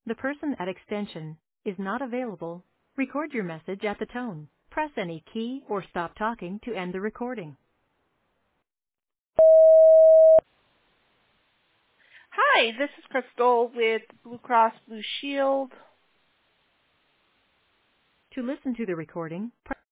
The person at extension is not available. Record your message at the tone. Press any key or stop talking to end the recording. Hi, this is Crystal with Blue Cross Blue Shield. To listen to the recording, press